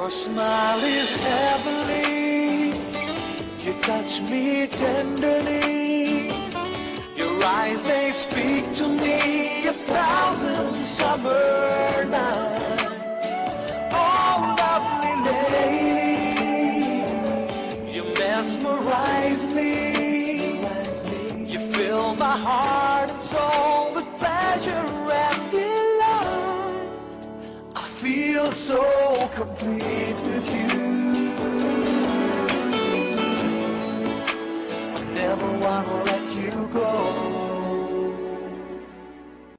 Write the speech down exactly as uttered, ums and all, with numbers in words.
Your smile is heavenly. You touch me tenderly. Your eyes, they speak to me a thousand summer nights. Oh, lovely lady, you mesmerize me. You fill my heart and soul with pleasure and delight. I feel so complete with you.